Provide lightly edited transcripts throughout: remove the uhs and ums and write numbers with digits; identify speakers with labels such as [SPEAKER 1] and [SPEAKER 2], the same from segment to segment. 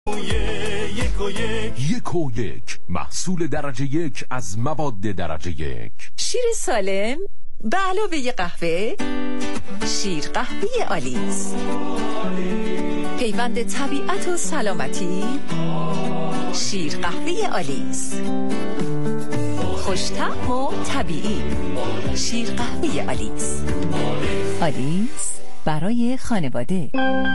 [SPEAKER 1] یک و یک محصول درجه یک از مواد درجه یک.
[SPEAKER 2] شیر سالم به علاوه ی قهوه، شیر قهوه آلیس، پیوند طبیعت و سلامتی، شیر قهوه آلیس، خوش‌طعم و طبیعی، شیر قهوه آلیس. آلیس برای خانواده.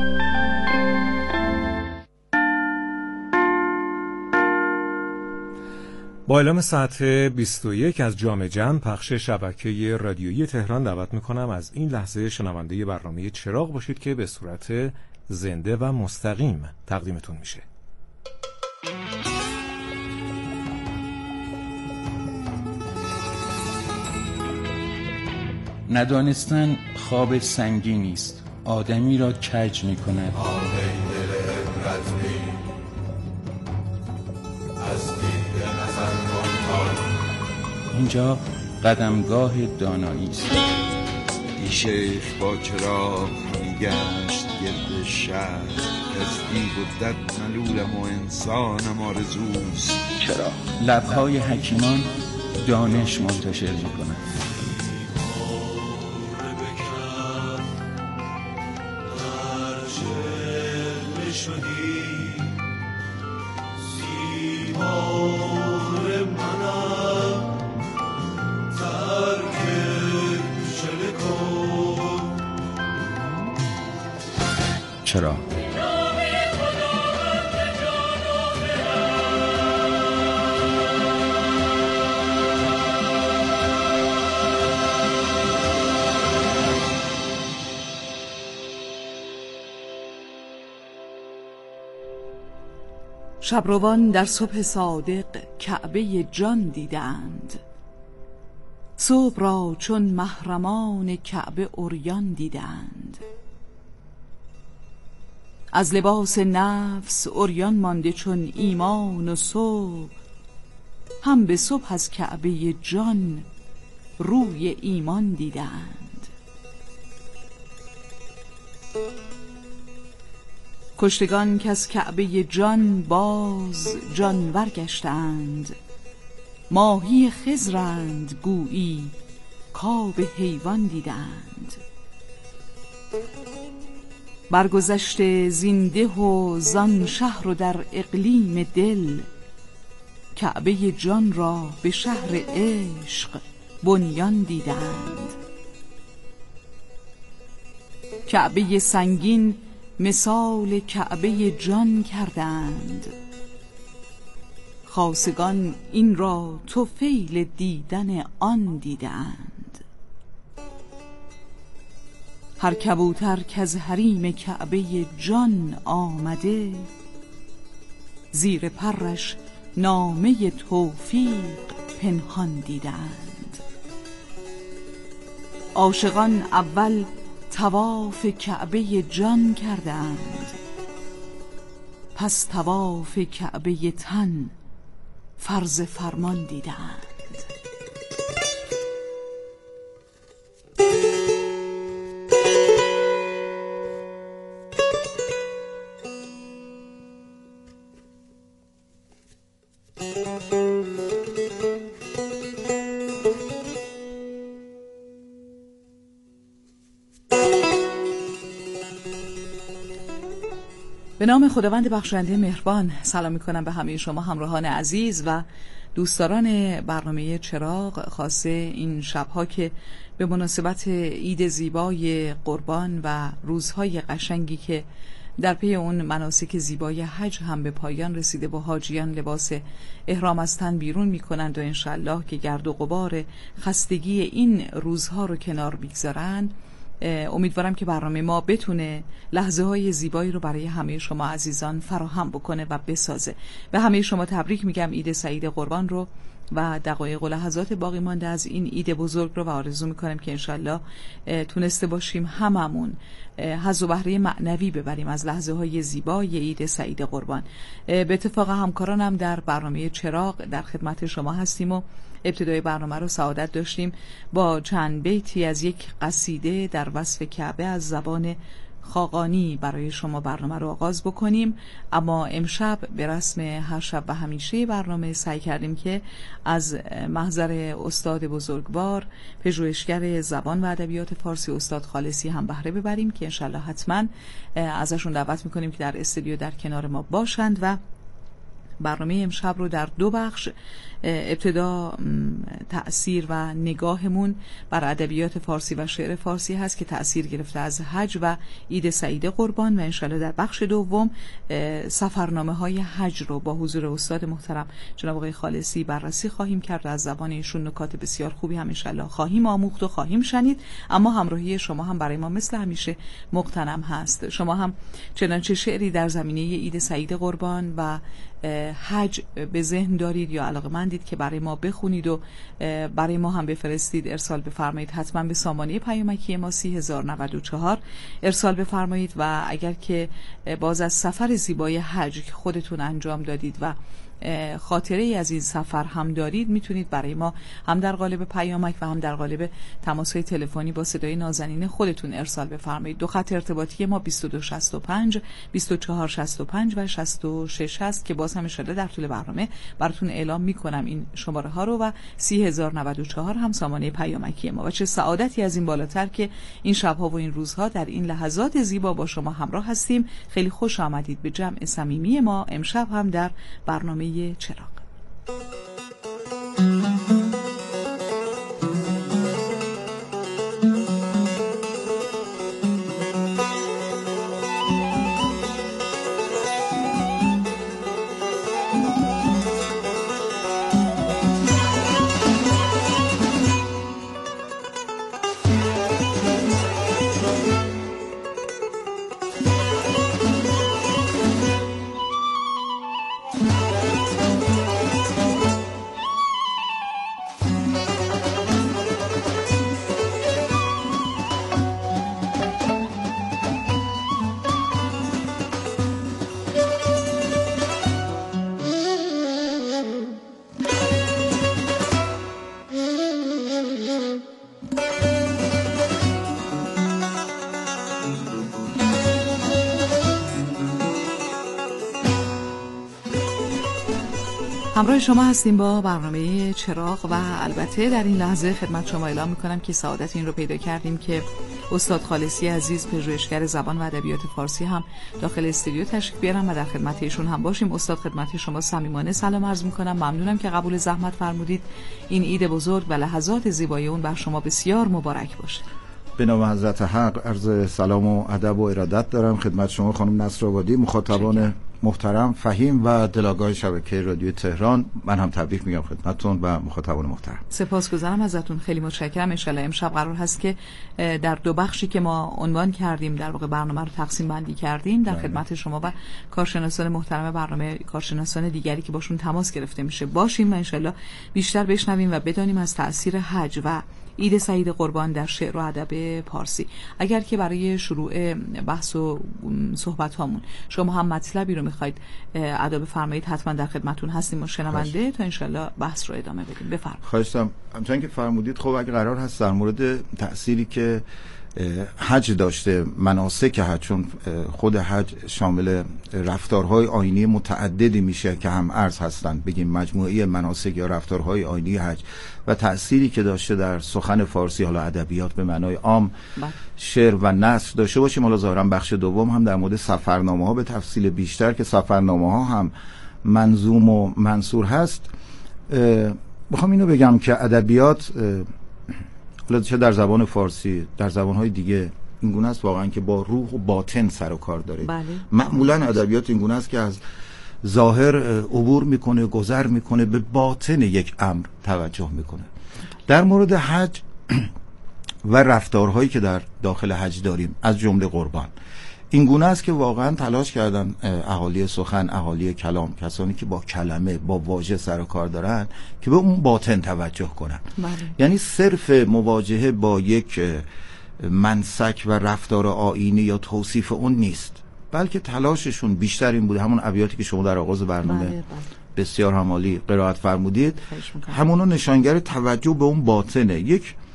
[SPEAKER 3] با اعلام ساعت 21 از جام جم پخش شبکه رادیویی تهران دعوت میکنم از این لحظه شنونده برنامه چراغ باشید که به صورت زنده و مستقیم تقدیمتون میشه.
[SPEAKER 4] ندانستن خواب سنگینی است، آدمی را کج میکند. اینجا قدمگاه دانایی است.
[SPEAKER 5] این شیخ با چراغ میگشت گرد شهر، از دیو و دد ملولم و انسانم آرزوست.
[SPEAKER 4] چرا؟ لبهای حکیمان دانش منتشر میکنند. چرا؟
[SPEAKER 6] شبروان در صبح صادق کعبه جان دیدند، صبح را چون محرمان کعبه عریان دیدند. از لباس نفس عریان مانده چون ایمان و صبح، هم به صبح از کعبه جان روی ایمان دیدند. کشتگان که از کعبه جان باز جانور گشتند، ماهی خضرند گویی کآب حیوان دیدند. برگذشته زینده و زان شهر و در اقلیم دل، کعبه جان را به شهر عشق بنیان دیدند. کعبه سنگین مثال کعبه جان کردند، خاصگان این را طفیل دیدن آن دیدند. هر کبوتر کز حریم کعبه جان آمده، زیر پرش نامه توفیق پنهان دیدند. عاشقان اول طواف کعبه جان کردند، پس طواف کعبه تن فرض فرمان دیدند. به نام خداوند بخشنده مهربان، سلام میکنم به همه شما همراهان عزیز و دوستداران برنامه چراغ، خاصه این شبها که به مناسبت عید زیبای قربان و روزهای قشنگی که در پی اون مناسک زیبای حج هم به پایان رسیده و حاجیان لباس احرام از تن بیرون میکنند و انشالله که گرد و غبار خستگی این روزها رو کنار بگذارن. امیدوارم که برنامه ما بتونه لحظه های زیبایی رو برای همه شما عزیزان فراهم بکنه و بسازه. به همه شما تبریک میگم عید سعید قربان رو و دقایق و لحظات باقی مانده از این عید بزرگ رو و آرزو میکنم که انشالله تونسته باشیم هممون حظ و بهره معنوی ببریم از لحظه های زیبای عید سعید قربان. به اتفاق همکارانم در برنامه چراغ در خدمت شما هستیم و ابتدای برنامه رو سعادت داشتیم با چند بیتی از یک قصیده در وصف کعبه از زبان خاقانی برای شما برنامه رو آغاز بکنیم. اما امشب به رسم هر شب و همیشه برنامه سعی کردیم که از محضر استاد بزرگوار پژوهشگر زبان و ادبیات فارسی استاد خالصی هم بهره ببریم که انشالله حتما ازشون دعوت میکنیم که در استودیو در کنار ما باشند و برنامه امشب رو در 2 بخش، ابتدا تأثیر و نگاهمون بر ادبیات فارسی و شعر فارسی هست که تأثیر گرفته از حج و عید سعید قربان، و انشالله در بخش دوم سفرنامه های حج رو با حضور استاد محترم جناب آقای خالصی بررسی خواهیم کرد و از زبان ایشون نکات بسیار خوبی هم انشالله خواهیم آموخت و خواهیم شنید. اما همراهی شما هم برای ما مثل همیشه مغتنم هست. شما هم چنانچه شعری در زمینه عید سعید قربان و حج به ذهن دارید یا علاقه‌مندید که برای ما بخونید و برای ما هم بفرستید، ارسال بفرمایید. حتما به سامانه پیامکی ما 3094 ارسال بفرمایید. و اگر که باز از سفر زیبای حج که خودتون انجام دادید و خاطره ای از این سفر هم دارید، میتونید برای ما هم در قالب پیامک و هم در قالب تماس‌های تلفنی با صدای نازنین خودتون ارسال بفرمایید. 2 خط ارتباطی ما 2265 2465 و 66 هست که باز هم ان شاءالله در طول برنامه براتون اعلام میکنم این شماره ها رو. و 3094 هم سامانه پیامکی ما. و چه سعادتی از این بالاتر که این شب‌ها و این روزها در این لحظات زیبا با شما همراه هستیم. خیلی خوش آمدید به جمع صمیمی ما امشب هم در برنامه چراغ. همراه شما هستیم با برنامه چراغ و البته در این لحظه خدمت شما اعلام میکنم که سعادت این رو پیدا کردیم که استاد خالصی عزیز پژوهشگر زبان و ادبیات فارسی هم داخل استودیو تشریف بیارن و در خدمت ایشون هم باشیم. استاد خدمت شما صمیمانه سلام عرض میکنم. ممنونم که قبول زحمت فرمودید. این عید بزرگ و لحظات زیبای اون بر شما بسیار مبارک باشه.
[SPEAKER 7] به نام حضرت حق عرض سلام و ادب و ارادت دارم خدمت شما خانم نصرآبادی، مخاطبان محترم، فهیم و دلاگاه شبکه رادیو تهران. من هم تبریک میگم خدمتتون و مخاطبان محترم.
[SPEAKER 6] سپاسگزارم ازتون، خیلی متشکرم. ان شاءالله امشب قرار هست که در 2 بخشی که ما عنوان کردیم در واقع برنامه رو تقسیم بندی کردیم در خدمت شما و کارشناسان محترم برنامه، کارشناسان دیگری که باشون تماس گرفته میشه باشیم و ان شاءالله بیشتر بشنویم و بدانیم از تأثیر حج و عید سعید قربان در شعر و ادب فارسی. اگر که برای شروع بحث و صحبت هامون شما هم مطلبی رو میخواید ادا بفرمایید، حتما در خدمتون هستیم و شنونده تا انشالله بحث رو ادامه بدیم. بفرمایید.
[SPEAKER 7] خواهشم. همچنین که فرمودید، خب اگه قرار هست در مورد تأثیری که حج داشته، مناسک حج، چون خود حج شامل رفتارهای آیینی متعددی میشه که هم عرض هستند، بگیم مجموعه مناسک یا رفتارهای آیینی حج و تأثیری که داشته در سخن فارسی، حالا ادبیات به معنای عام، شعر و نثر داشته باشیم. حالا ظاهرا بخش دوم هم در مورد سفرنامه ها به تفصیل بیشتر که سفرنامه ها هم منظوم و منثور هست. میخوام اینو بگم که ادبیات چه در زبان فارسی در زبانهای دیگه این گونه است واقعا که با روح و باطن سر و کار داره.
[SPEAKER 6] بله.
[SPEAKER 7] معمولا ادبیات این گونه است که از ظاهر عبور میکنه، گذر میکنه، به باطن یک امر توجه میکنه. در مورد حج و رفتارهایی که در داخل حج داریم از جمله قربان، این گونه است که واقعا تلاش کردن اهالی سخن، اهالی کلام، کسانی که با کلمه، با واژه سر و کار دارن، که به اون باطن توجه کنن.
[SPEAKER 6] بله.
[SPEAKER 7] یعنی صرف مواجهه با یک منسک و رفتار آیینی یا توصیف اون نیست، بلکه تلاششون بیشتر این بوده، همون ابیاتی که شما در آغاز برنامه بسیار همالی قرائت فرمودید، همونو نشانگر توجه به اون باطنه. یک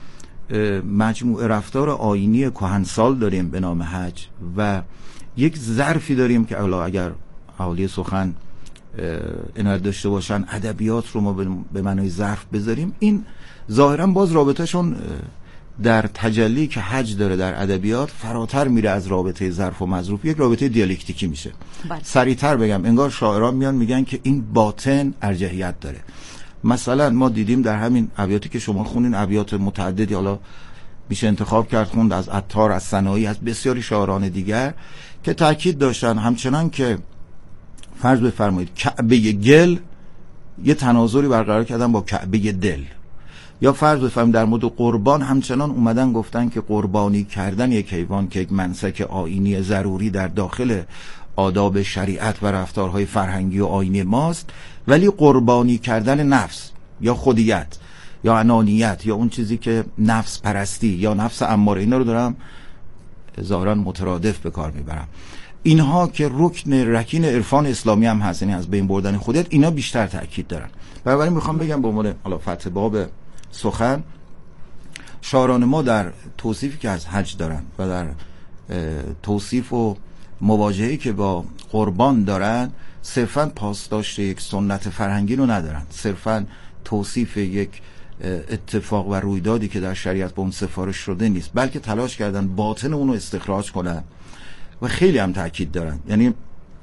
[SPEAKER 7] مجموعه رفتار آیینی کهنسال داریم به نام حج و یک ظرفی داریم که اگر اهالی سخن عنایت داشته باشن ادبیات رو ما به معنای ظرف بذاریم، این ظاهرا باز رابطهشون در تجلی که حج داره در ادبیات فراتر میره از رابطه ظرف و مظروف، یک رابطه دیالکتیکی میشه. سریعتر بگم، انگار شاعران میان میگن که این باطن ارجحیت داره. مثلا ما دیدیم در همین ابیاتی که شما خونین، ابیات متعددی حالا میشه انتخاب کرد خوند، از عطار، از ثنایی، از بسیاری شاعران دیگر که تاکید داشتن همچنان که فرض بفرمایید کعبه گل یه تناظری برقرار کردن با کعبه دل، یا فرض بفرمایید در مورد قربان همچنان اومدن گفتن که قربانی کردن یک حیوان که یک منسک آیینی ضروری در داخل آداب شریعت و رفتارهای فرهنگی و آیینی ماست، ولی قربانی کردن نفس یا خودیت یا انانیت یا اون چیزی که نفس پرستی یا نفس اماره، اینا رو دارم ظاهرا مترادف به کار میبرم، اینها که رکین عرفان اسلامی هم هست، یعنی از بین بردن خودیت، اینا بیشتر تأکید دارن. بنابراین میخوام بگم به عنوان حالا فتح باب سخن، شاعران ما در توصیفی که از حج دارن و در توصیف و مواجهه‌ای که با قربان دارن صرفاً پاسداشت یک سنت فرهنگی رو ندارن، صرفاً توصیف یک اتفاق و رویدادی که در شریعت به اون سفارش شده نیست، بلکه تلاش کردن باطن اونو استخراج کنن و خیلی هم تأکید دارن. یعنی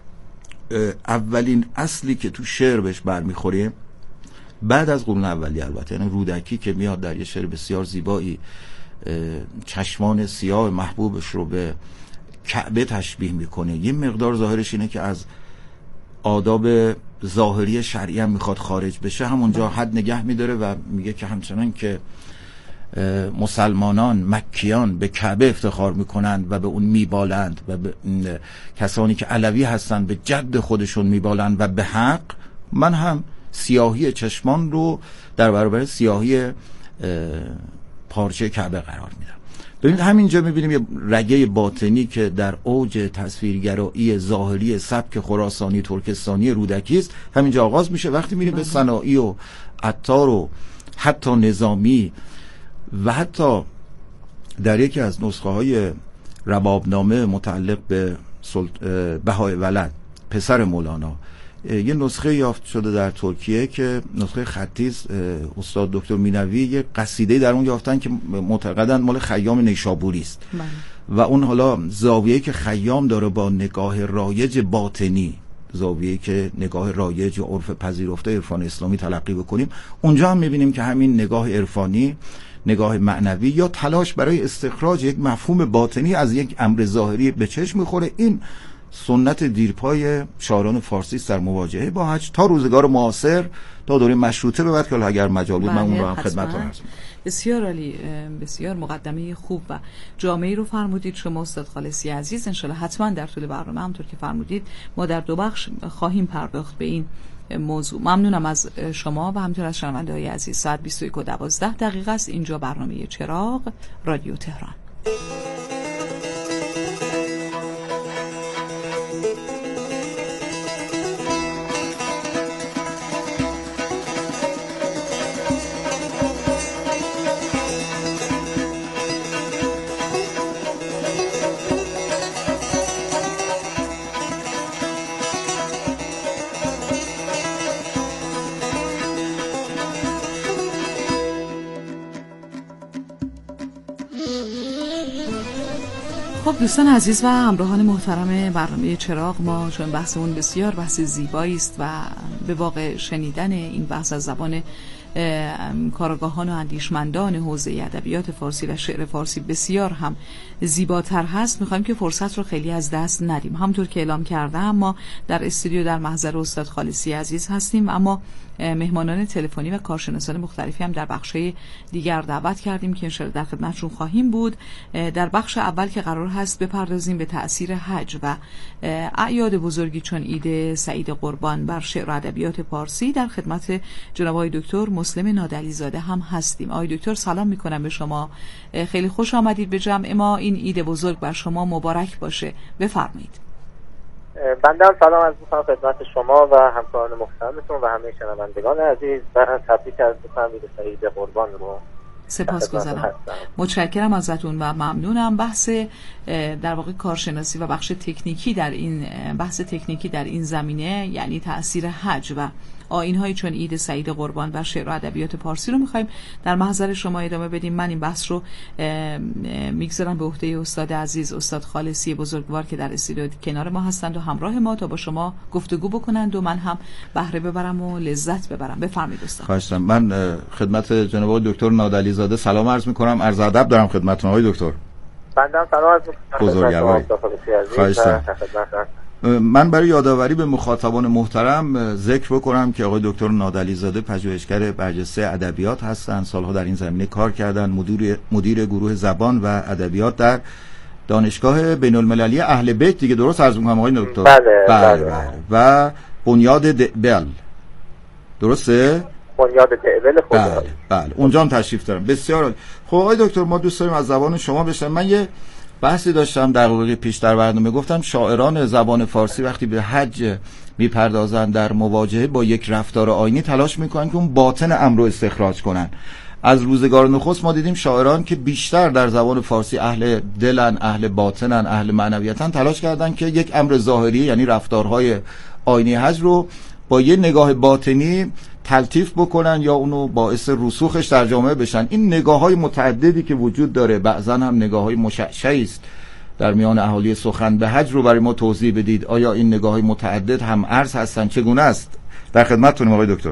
[SPEAKER 7] اولین اصلی که تو شعر بهش برمیخوریم بعد از قرون اولیه، البته یعنی رودکی که میاد در یه شعر بسیار زیبایی چشمان سیاه محبوبش رو به کعبه تشبیه میکنه، یه مقدار ظاهرش اینه که از آداب ظاهری شرعی هم میخواد خارج بشه، همونجا حد نگه میداره و میگه که همچنان که مسلمانان مکیان به کعبه افتخار میکنند و به اون میبالند و به کسانی که علوی هستند به جد خودشون میبالند و به حق، من هم سیاهی چشمان رو در برابر سیاهی پارچه کعبه قرار میدم. ببینید همینجا میبینیم یه رگه باطنی که در اوج تصویرگرایی ظاهری سبک خراسانی ترکستانی رودکی است، همینجا آغاز میشه. وقتی میریم به ثنایی و عطار و حتی نظامی و حتی در یکی از نسخه های ربابنامه متعلق به بهای ولد پسر مولانا یه نسخه یافت شده در ترکیه که نسخه خطی است، استاد دکتر مینوی یه قصیده در اون یافتن که معتقدن مال خیام نیشابوری است و اون حالا زاویه‌ای که خیام داره با نگاه رایج باطنی، زاویه‌ای که نگاه رایج و عرف پذیرفته عرفان اسلامی تلقی بکنیم، اونجا هم می‌بینیم که همین نگاه عرفانی، نگاه معنوی یا تلاش برای استخراج یک مفهوم باطنی از یک امر ظاهری به چشم می‌خوره. این سنت دیرپای شاعران فارسی در مواجهه با حج تا روزگار معاصر، تا دوره مشروطه به بعد که اگر مجال بود من اون رو هم خدمتتون عرض می‌کنم.
[SPEAKER 6] بسیار عالی، بسیار مقدمه خوب و جامعی رو فرمودید شما استاد خالصی عزیز. انشالله حتما در طول برنامه همونطور که فرمودید ما در دو بخش خواهیم پرداخت به این موضوع. ممنونم از شما و همینطور از شنونده‌های عزیز. ساعت 21:12 است. اینجا برنامه چراغ رادیو تهران. خب دوستان عزیز و همراهان محترم برنامه چراغ، ما چون بحثمون بسیار بحث زیبایی است و به واقع شنیدن این بحث از زبان کارآگاهان و اندیشمندان حوزه ادبیات فارسی و شعر فارسی بسیار هم زیباتر هست. میخوایم که فرصت رو خیلی از دست ندیم. همونطور که اعلام کردم ما در استودیو در محضر استاد خالصی عزیز هستیم، اما مهمانان تلفنی و کارشناسان مختلفی هم در بخش‌های دیگر دعوت کردیم که انشاءالله در خدمتشون خواهیم بود. در بخش اول که قرار هست بپردازیم به تأثیر حج و اعیاد بزرگی چون عید سعید قربان بر شعر و ادبیات فارسی، در خدمت جناب آقای دکتر مسلم نادعلی زاده هم هستیم. آقای دکتر سلام میکنم به شما، خیلی خوش آمدید به جمع ما. این عید بزرگ بر شما مبارک باشه. بفرمایید.
[SPEAKER 8] بنده هم سلام عرض می‌کنم خدمت شما و همکاران محترمتون و همه شنوندگان عزیز و تبریک عرض می‌کنم عید سعید قربان رو
[SPEAKER 6] سپاسگزارم. متشکرم ازتون و ممنونم. بحث در واقع کارشناسی و بخش تکنیکی در این بحث تکنیکی در این زمینه، یعنی تأثیر حج و آیین‌های چون عید سعید قربان و شعر و ادبیات پارسی رو می‌خوایم در محضر شما ادامه بدیم. من این بحث رو میگذارم به عهده استاد عزیز، استاد خالصی بزرگوار که در استودیو کنار ما هستند و همراه ما تا با شما گفتگو بکنند و من هم بهره ببرم و لذت ببرم. بفرمایید استاد.
[SPEAKER 7] خواهش می‌کنم. من خدمت جناب دکتر نادعلی زاده سلام عرض می‌کنم. عرض ادب دارم خدمتتون آقای دکتر.
[SPEAKER 8] بنده سلام عرض می‌کنم.
[SPEAKER 7] بزرگوار. من برای یادآوری به مخاطبان محترم ذکر بکنم که آقای دکتر نادعلی زاده پژوهشگر برجسته ادبیات هستند. سالها در این زمینه کار کردند. مدیر گروه زبان و ادبیات در دانشگاه بین‌المللی اهل بیت دیگه، درست عرض می‌کنم آقای دکتر؟ بله. و بنیاد دعبل، درسته؟
[SPEAKER 8] بنیاد دعبل خدا.
[SPEAKER 7] بله. اونجا هم تشریف دارم. بسیار عالی. خب آقای دکتر، ما دوست داریم از زبان شما بشنویم. من یه بحثی داشتم دقیقه پیش در برنامه، گفتم شاعران زبان فارسی وقتی به حج میپردازن در مواجهه با یک رفتار آیینی تلاش میکنن که اون باطن امر رو استخراج کنن. از روزگار نخست ما دیدیم شاعران که بیشتر در زبان فارسی اهل دلن، اهل باطنن، اهل معنویتن، تلاش کردن که یک امر ظاهری یعنی رفتارهای آیینی حج رو با یه نگاه باطنی تلطیف بکنن یا اونو باعث رسوخش در جامعه بشن. این نگاه‌های متعددی که وجود داره، بعضا هم نگاه‌های مشعشعی است در میان اهالی سخن به حج رو برای ما توضیح بدید. آیا این نگاه‌های متعدد هم ارز هستن؟ چگونه است؟ در خدمتتونیم آقای دکتر.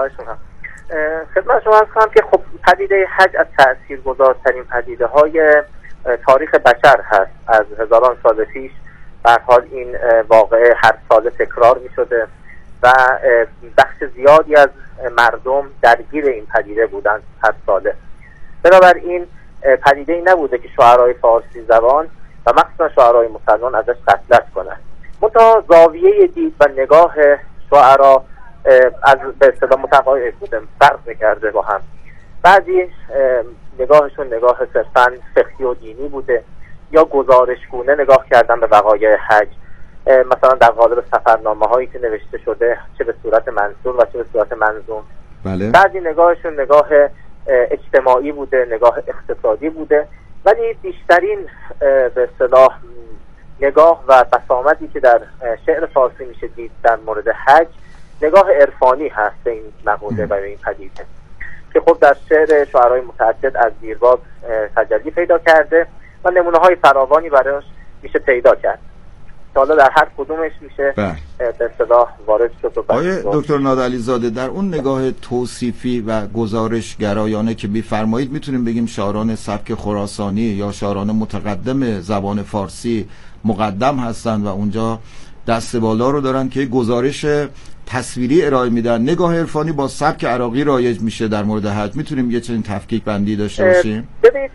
[SPEAKER 8] خدمت شما هست کنم که خب پدیده حج از تأثیرگذارترین پدیده‌های تاریخ بشر هست. از هزاران سال پیش به هر حال این واقعه هر سال تکرار می‌شده و بخش زیادی از مردم درگیر این پدیده بودند هر ساله. بنابراین پدیده ای نبوده که شاعرای فارسی زبان و مخصوصا شاعرای مسلمان ازش غفلت کنند. منتها زاویه دید و نگاه شاعرا از به اصطلاح متقاعد بوده، فرق می‌کرده با هم. بعضی نگاهشون نگاه صرفاً فقهی و دینی بوده یا گزارشگونه نگاه کردن به وقایع حج، مثلا در قالب سفرنامه هایی که نوشته شده چه به صورت منثور و چه به صورت منظوم.
[SPEAKER 7] بله.
[SPEAKER 8] بعضی نگاهشون نگاه اجتماعی بوده، نگاه اقتصادی بوده، ولی بیشترین به اصطلاح نگاه و بسامدی که در شعر فارسی میشه دید در مورد حج نگاه عرفانی هست به این مقوله و به این پدیده که خب در شعر شاعرای متعدد از دیرباز تجلی پیدا کرده و نمونه های فراوانی براش میشه پیدا کرد. حالا در هر کدومش میشه به اصطلاح وارد شد.
[SPEAKER 7] آقای دکتر نادعلی زاده، در اون نگاه توصیفی و گزارش گرایانه که میفرمایید میتونیم بگیم شاعران سبک خراسانی یا شاعران متقدم زبان فارسی مقدم هستند و اونجا دست بالا رو دارن که گزارش تصویری ارائه میدن. نگاه عرفانی با سبک عراقی رایج میشه در مورد حج. میتونیم یه چنین تفکیک بندی داشته باشیم؟
[SPEAKER 8] ببینید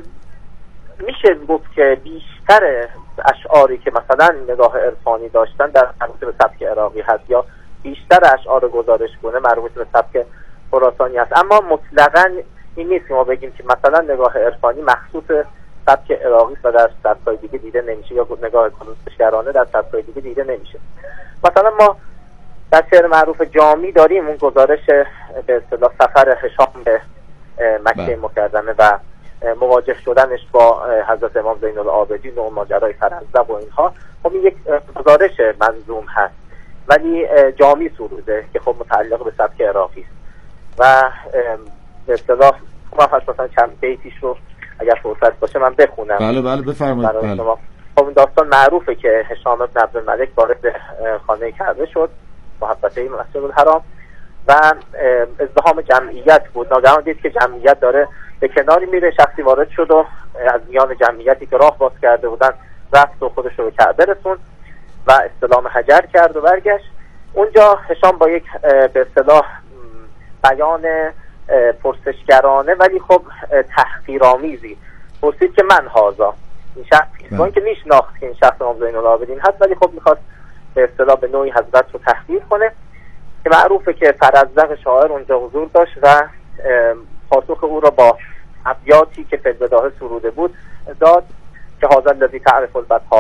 [SPEAKER 8] میشه گفت که بیشتر اشعاری که مثلا نگاه عرفانی داشتن در مربوط به سبک عراقی هست یا بیشتر اشعار گزارشگونه مربوط به سبک خراسانی هست، اما مطلقاً این نیست که ما بگیم که مثلا نگاه عرفانی مخصوص سبک عراقی و در سبک‌های دیگه دیده نمیشه یا نگاه گزارشگرانه در سبک‌های دیگه دیده نمیشه. مثلا ما در شعر معروف جامی داریم اون گزارش به اصطلاح سفر هشام به مکه مکرمه و مواجه شدنش با حضرت امام زین العابدین و ماجرای فرزدق و اینها. خب این یک گزارش منظوم هست ولی جامی سروده که خب متعلق به سبک عراقی است و به اصطلاح مثلا چند بیتیش رو اگر فرصت باشه من بخونم.
[SPEAKER 7] بله بفرمایید. بله.
[SPEAKER 8] خب این داستان معروفه که هشام بن عبدالملک وارد خانه کعبه شد، محبته مسجد الحرام و ازدحام جمعیت بود. ناگهان دید که جمعیت داره به کناری میره، شخصی وارد شد و از میان جمعیتی که راه باز کرده بودن رفت و خودش رو به کعبه رسوند و استلام حجر کرد و برگشت. اونجا هشام با یک به اصطلاح بیان پرسشگرانه ولی خب تحقیرآمیزی پرسید که من هازا، این شخص با اینکه میشناخت که این شخص امام زین العابدین هست ولی خب میخواست به اصطلاح به نوعی حضرت رو تحقیر کنه که معروفه که فرزدق شاعر اونجا حضور داشت و پاسخ او را با ابیاتی که فی البداهه سروده بود داد که هذا الذی تعرف البطحاء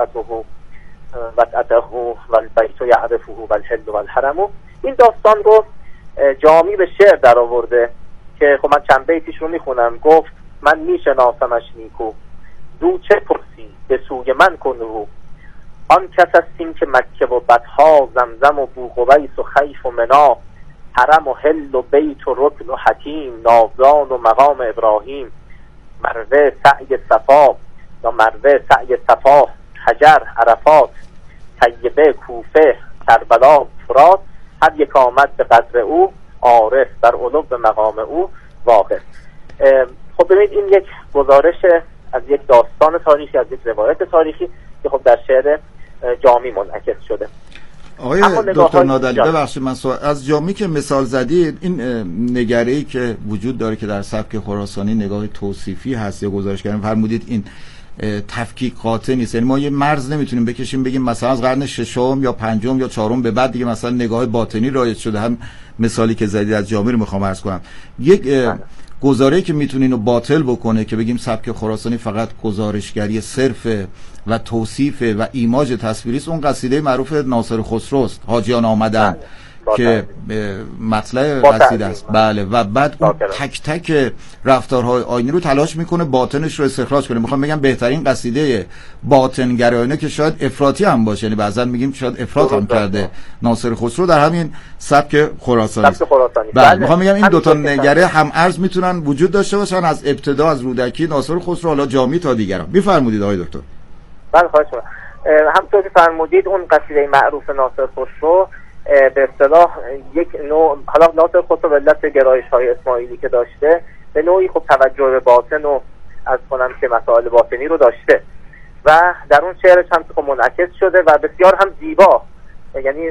[SPEAKER 8] وطأته والبیت یعرفه والحل والحرم. این داستان رو جامی به شعر در آورده که خب من چند بیتیش رو میخونم. گفت من میشناسمش نیکو، دو چه پرسی به سوی من کن رو. آن کس استیم که مکه و بطها، زمزم و بوقویس و خیف و منا، حرم و هل و بیت و رکن و حتیم، ناودان و مقام ابراهیم، مروه سعی صفا یا مروه سعی صفا، حجر عرفات، طیبه کوفه کربلا فرات، هر یک آمد به قدر او، عارف در علو به مقام او واقع. خب ببینید این یک گزارش از یک داستان تاریخی، از یک روایت تاریخی که خب در شعر جامی منعکس شده.
[SPEAKER 7] آقای دکتر نادری ببخشید من از جامی که مثال زدید، این نگره‌ای که وجود داره که در سبک خراسانی نگاه توصیفی هست یا گزارش کردن، فرمودید این تفکیک قاطع نیست، یعنی ما یه مرز نمیتونیم بکشیم بگیم مثلا از قرن ششم یا پنجم یا چهارم به بعد دیگه مثلا نگاه باطنی رایج شده. هم مثالی که زدید از جامی رو میخوام عرض کنم. یک گزاره‌ای که میتونه اینو باطل بکنه که بگیم سبک خراسانی فقط گزارشگری صرف و توصیف و ایماژ تصویری است، اون قصیده معروف ناصر خسرو است، حاجیان آمدن که مطلع قصیده است. بله. و بعد اون تک تک رفتارهای آینی رو تلاش میکنه باطنش رو استخراج کنه. میخوام بگم بهترین قصیده باطنگرایانه که شاید افراطی هم باشه، یعنی بعضا میگیم شاید افراط هم کرده ناصر خسرو در همین سبک خراسانی است. بله. میخوام بگم این دو تا نگره هم ارز میتونن وجود داشته باشن از ابتدا، از رودکی ناصر خسرو حالا جامی تا دیگران. میفرمودید آقای دکتر؟
[SPEAKER 8] بله خواهش می‌کنم. همونطور که فرمودید اون قصیده معروف ناصر خسرو به اصطلاح یک نوع، حالا ناصر خسرو به علت گرایش‌های اسماعیلی که داشته به نوعی خب توجه به باطن و از کنم که مسائل باطنی رو داشته و در اون شعرش هم خب منعکس شده و بسیار هم زیبا. یعنی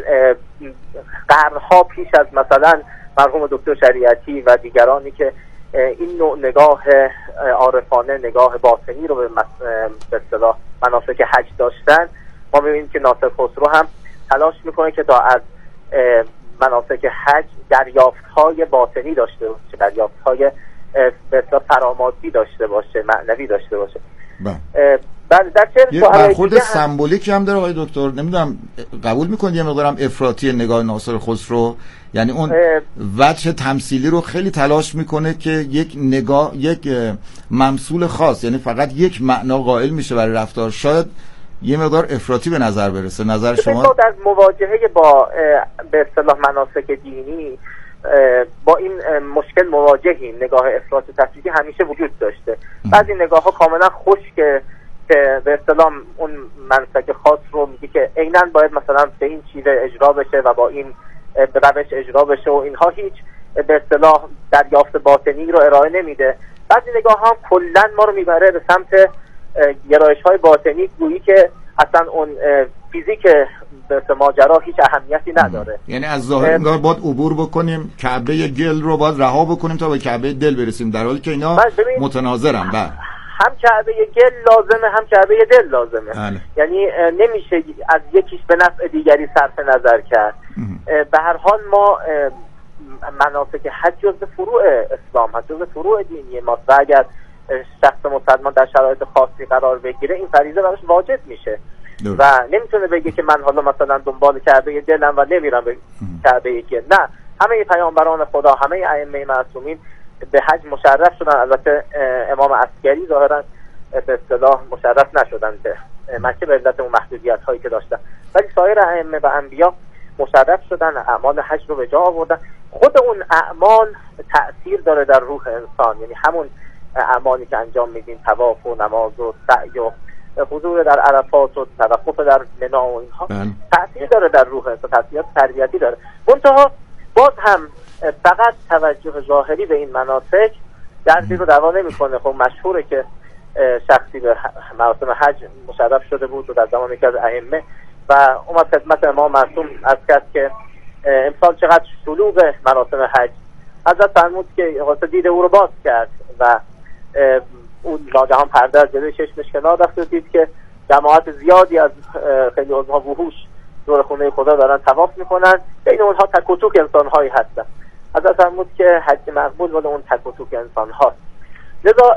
[SPEAKER 8] قرن‌ها پیش از مثلا مرحوم دکتر شریعتی و دیگرانی که این نوع نگاه عارفانه، نگاه باطنی رو به اصطلاح مناسک حج داشتن، ما می‌بینیم که ناصر خسرو هم تلاش میکنه که تا از مناسک حج دریافت‌های باطنی داشته باشه، دریافت‌های به اصطلاح فرامادی داشته باشه، معنوی داشته باشه. بعد در
[SPEAKER 7] یه برخورد سمبولیک هم داره آقای دکتر، نمیدونم قبول میکنید یه مقدارم افراطی نگاه ناصر خسرو، یعنی اون وجه تمثیلی رو خیلی تلاش میکنه که یک نگاه، یک ممثول خاص، یعنی فقط یک معنا قائل میشه برای رفتار، شاید یه مقدار افراطی به نظر برسه. نظر شما؟
[SPEAKER 8] ما در مواجهه با به اصطلاح مناسک دینی با این مشکل مواجهیم. نگاه افراط تفریطی همیشه وجود داشته. بعضی نگاه ها کاملا خشکه که به اصطلاح اون منسک خاص رو میگه که عیناً باید مثلا به این چیزه اجرا بشه و با این روش اجرا بشه و اینها هیچ به اصطلاح دریافت باطنی رو ارائه نمیده. بعضی نگاه ها کلاً ما رو میبره به سمت گرایش‌های باطنی، گویی که اصلا اون فیزیک به ماجرا هیچ اهمیتی نداره.
[SPEAKER 7] یعنی از ظاهر انگار باید عبور بکنیم، کعبه گل رو باید رها بکنیم تا به کعبه دل برسیم، در حالی که اینا متناظرن. بله،
[SPEAKER 8] هم کعبه گل لازمه هم کعبه دل لازمه. یعنی نمیشه از یکیش به نفع دیگری صرف نظر کرد. به هر حال ما مناسک حج جزء فروع اسلام هست، جزء فروع دینی ماست و اگر شخص مسلمان در شرایط خاصی قرار بگیره این فریضه براش واجب میشه و نمیتونه بگه که من حالا مثلا دنبال کعبه دلم و نمیرم به کعبه گل. نه، همه پیامبران خدا، همه ائمه معصومین به حج مشرف شدن. البته امام عسکری ظاهرا به اصطلاح مشرف نشدن به مکه به علت اون محدودیت هایی که داشتن، ولی سایر ائمه و انبیا مشرف شدن، اعمال حج رو به جا آوردن. خود اون اعمال تأثیر داره در روح انسان، یعنی همون اعمالی که انجام میدیم، طواف و نماز و سعی و حضور در عرفات و توقف در منا و اینها تأثیر داره در روح انسان، تأثیرات تربیتی داره. منتها باز هم فقط توجه ظاهری به این مناسک دردی رو دوا نمیکنه. خب مشهوره که شخصی به مراسم حج مشرف شده بود و در زمان یکی از ائمه و اومد خدمت امام معصوم عرض کرد که امسال چقدر شلوغ مراسم حج. حضرت فرمود که واسه دید او رو باز کرد و اون ناگهان پرده از جلوی چشمش کنار رفت و دید که جماعت زیادی از خیلی عضوها وحوش دور خونه خدا دارن طواف میکنن، بین اونها تک و توک انسان‌هایی هستن. حضرت فرمود که حج مقبول ولی اون تک و توک انسان هاست. لذا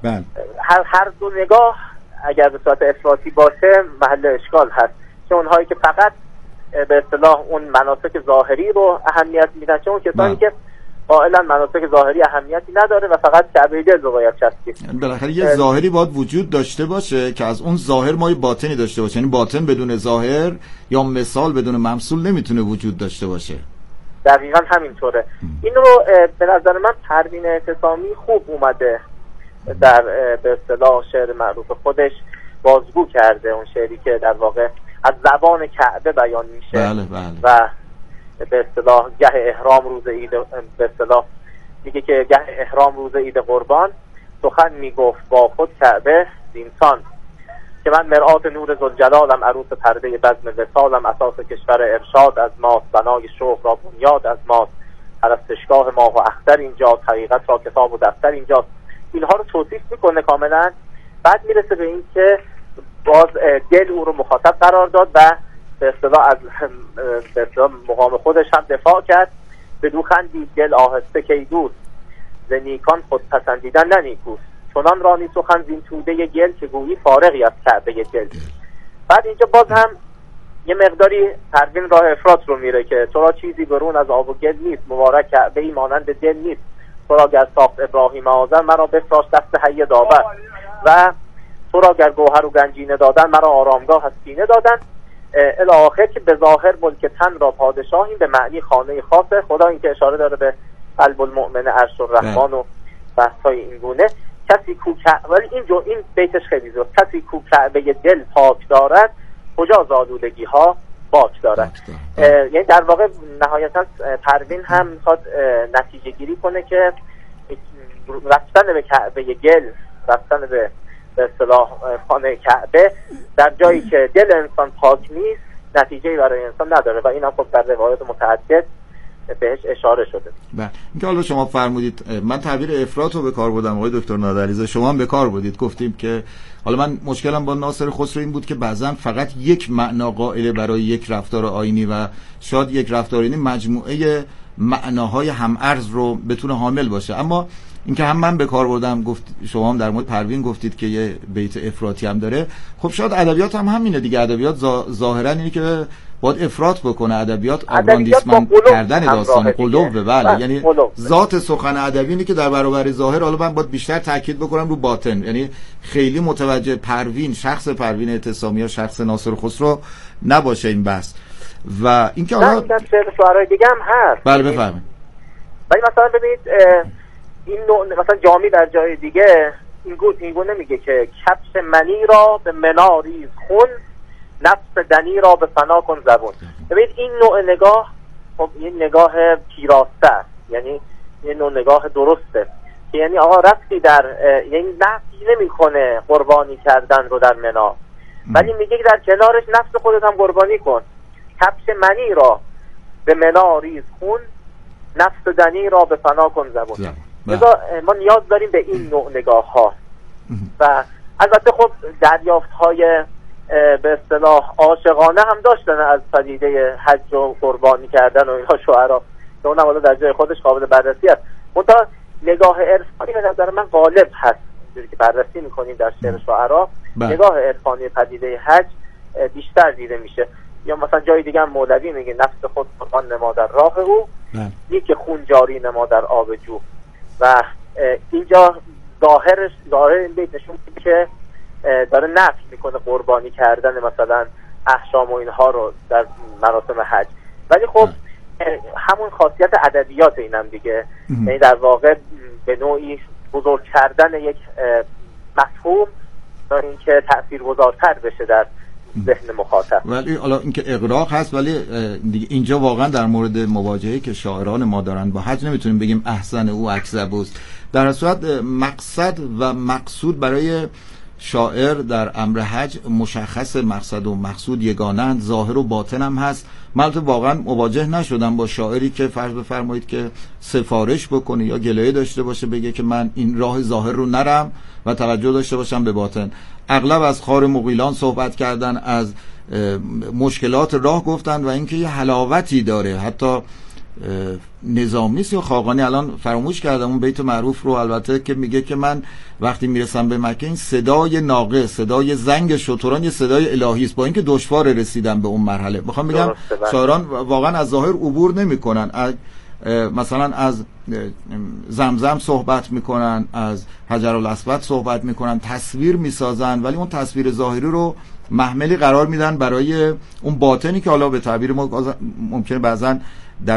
[SPEAKER 8] هر دو نگاه اگر به صورت افراطی باشه محل اشکال هست، چه اونهایی که فقط به اصطلاح اون مناسک ظاهری رو اهمیت میدن، چه اون کسانی که قائلا مناسک ظاهری اهمیتی نداره و فقط کعبه دل رو باید چسبید.
[SPEAKER 7] بالاخره یه ظاهری باید وجود داشته باشه که از اون ظاهر ما یه باطنی داشته باشه، یعنی باطن بدون ظاهر یا مثال بدون ممثول نمیتونه وجود داشته باشه.
[SPEAKER 8] دقیقاً همینطوره. این رو به نظر من پروین اعتصامی خوب اومده در به اصطلاح شعر معروف خودش بازگو کرده، اون شعری که در واقع از زبان کعبه بیان میشه.
[SPEAKER 7] بله بله.
[SPEAKER 8] و به اصطلاح گه احرام روز عید، به اصطلاح میگه که گه احرام روز عید قربان سخن میگفت با خود کعبه زینسان، که من مرآت نور ذوالجلالم، عروس پرده بزم وصالم، اساس کشور ارشاد از ماست، بنای شوق را بنیاد از ماست، پرستشگاه ماه و اختر اینجاست، حقیقت را کتاب و دفتر اینجاست. اینها رو توصیف میکنه کاملا. بعد میرسه به این که باز دل او رو مخاطب قرار داد و به اصطلاح از به اصطلاح مقام خودش هم دفاع کرد. بدو خندید دل آهسته که ای دوست، ز نیکان خود پسندیدن نه نیکوست، چنان رانی سخن زین توده گل که گویی فارغی از کعبه دل. بعد اینجا باز هم یه مقداری پروین راه افراط رو میره که تو را چیزی برون از آب و گل نیست، مبارک کعبه ای مانند دل نیست، تو را گر ساخت ابراهیم آذر مرا بفراش دست حی داور، و تو را گر گوهر و گنجینه دادن مرا آرامگاه از سینه دادن الی آخر، که به ظاهر ملک تن را پادشاهی، به معنی خانه خاص خدا. این که اشاره داره به قلب المؤمن عرش الرحمن و بحث‌های این گونه. کسی کو ولی این بیتش خیلی زود، کسی کو کعبه دل پاک دارد کجا زالودگی ها باک دارد. یعنی در واقع نهایتا پروین هم میخواد نتیجه گیری کنه که رفتن به کعبه گل، رفتن به اصطلاح خانه کعبه در جایی که دل انسان پاک نیست نتیجه‌ای برای انسان نداره، و این هم خب در روایات متعدد بهش اشاره شده.
[SPEAKER 7] بله. اینکه حالا شما فرمودید، من تعبیر افراط رو به کار بردم آقای دکتر نادرریزه، شما هم به کار بردید، گفتیم که حالا من مشکلم با ناصر خسرو این بود که بعضن فقط یک معنا قائل برای یک رفتار آیینی و شاید یک رفتار آیینی مجموعه معناهای هم ارز رو بتونه حامل باشه. اما اینکه هم من به کار بردم، گفت شما هم در مورد پروین گفتید که یه بیت افراطی هم داره. خب شاید ادبیات هم همینه دیگه، ادبیات ظاهرا اینه که باید افراط بکنه، ادبیات آگراندیسمان کردن داستان قلوب. بله، یعنی ذات سخن ادبی اینه که در برابر ظاهر، حالا من باید بیشتر تاکید بکنم رو باطن، یعنی خیلی متوجه پروین، شخص پروین اعتصامی یا شخص ناصر خسرو نباشه این بحث. و اینکه حالا
[SPEAKER 8] شعرهای دیگه هم هست.
[SPEAKER 7] بله بفرمایید.
[SPEAKER 8] ولی مثلا ببینید این نوع مثلا جامی در جای دیگه این گونه میگه که کفش منی را به مناریز خون، نفس دنی را به فنا کن زبون. ببینید این نوع نگاه خب یه نگاه پیراسته است، یعنی یه نوع نگاه درسته که یعنی آقا رفتی در یعنی نفی نمیکنه قربانی کردن رو در منا، ولی میگه که در کنارش نفس خودت هم قربانی کن. کفش منی را به منا ریز خون، نفس دنی را به فنا کن زبون. ما نیاز داریم به این نوع نگاه ها. و البته خب دریافت های به اصطلاح عاشقانه هم داشتن از پدیده حج و قربانی کردن و اینها شعرا، که اونم حالا در جای خودش قابل بررسی است. منتها نگاه عرفانی به نظر من غالب هست، چیزی که بررسی میکنیم در شعر شعرا، نگاه عرفانی پدیده حج بیشتر دیده میشه. یا مثلا جای دیگه هم مولوی میگه نفس خود قربان نما در راه او، یک خون جاری نما در آب جو. و اینجا ظاهر این بیت نشون میده که داره نفی میکنه قربانی کردن مثلا احشام و اینها رو در مراسم حج. ولی خب همون خاصیت ادبیات اینم دیگه، یعنی در واقع به نوعی بزرگ کردن یک مفهوم تا اینکه تاثیرگذارتر بشه در ذهن مخاطب.
[SPEAKER 7] ولی حالا اینکه اغراق هست، ولی دیگه اینجا واقعا در مورد مواجهه که شاعران ما دارن با حج نمیتونیم بگیم احسن او اکذبوست. در صورت مقصد و مقصود برای شاعر در امر حج مشخص، مقصد و مقصود یگانند، ظاهر و باطن هم هست. من واقعا مواجه نشدم با شاعری که فرض بفرمایید که سفارش بکنه یا گلایه داشته باشه بگه که من این راه ظاهر رو نرم و توجه داشته باشم به باطن. اغلب از خار مغیلان صحبت کردن، از مشکلات راه گفتن و اینکه یه حلاوتی داره. حتی نظامیست یا خاقانی، الان فراموش کردم اون بیت معروف رو البته، که میگه که من وقتی میرسم به مکه این صدای ناقه، صدای زنگ شتران یه صدای الهی است، با اینکه دشوار رسیدم به اون مرحله. میخوام بگم شاعران واقعا از ظاهر عبور نمیکنن. مثلا از زمزم صحبت میکنن، از حجرالاسود صحبت میکنن، تصویر میسازن، ولی اون تصویر ظاهری رو محملی قرار میدن برای اون باطنی که حالا به تعبیر ما ممکنه بعضن